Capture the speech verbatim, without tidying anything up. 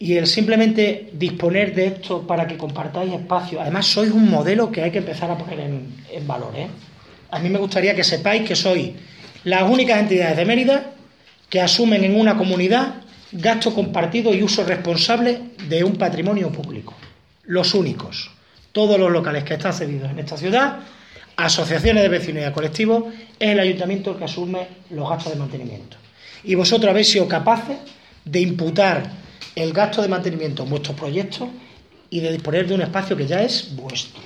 Y el simplemente disponer de esto para que compartáis espacio, además sois un modelo que hay que empezar a poner en, en valor, ¿eh? A mí me gustaría que sepáis que sois las únicas entidades de Mérida que asumen en una comunidad gasto compartido y uso responsable de un patrimonio público. Los únicos. Todos los locales que están cedidos en esta ciudad, asociaciones de vecinos y colectivos, es el ayuntamiento que asume los gastos de mantenimiento. Y vosotros habéis sido capaces de imputar el gasto de mantenimiento en vuestros proyectos y de disponer de un espacio que ya es vuestro.